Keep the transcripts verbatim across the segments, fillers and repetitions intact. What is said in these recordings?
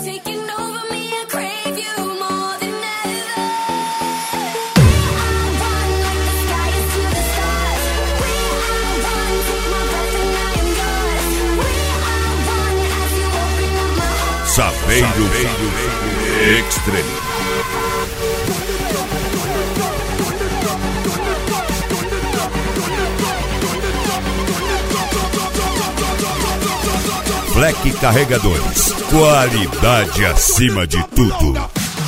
Saveiro Extreme. Black Carregadores, qualidade acima de tudo.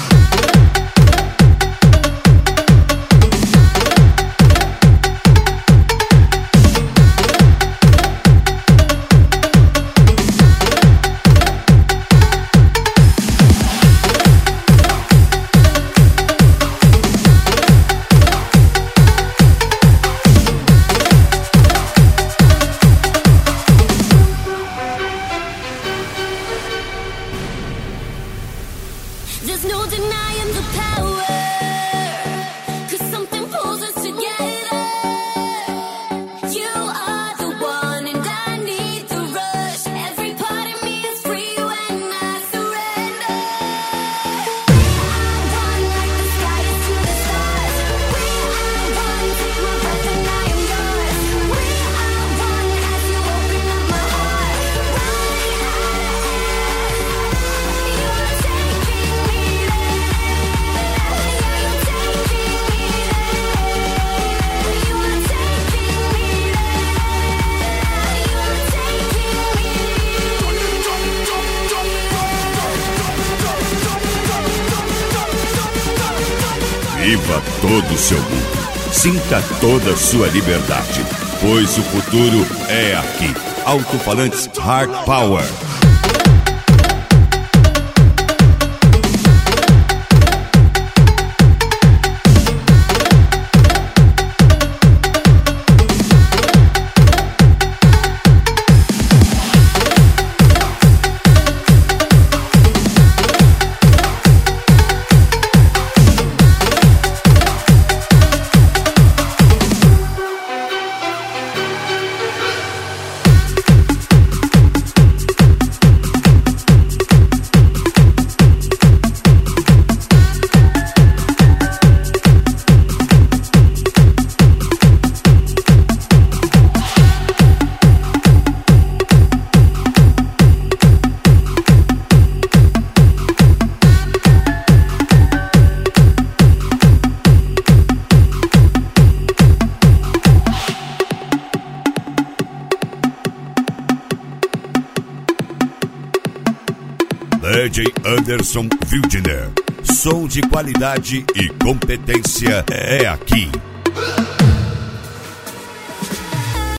There's no denying the power, 'cause something pulls us together. You are the one and I need the rush. Every part of me is free when I surrender. We are one like the sky is to the stars. We are one, take my breath and I am yours. We are one as you open up my heart. Running out of air, you are taking me. Viva todo o seu mundo. Sinta toda a sua liberdade, pois o futuro é aqui. Alto-falantes Hard Power. D J Anderson Wildner. Som de qualidade e competência é aqui.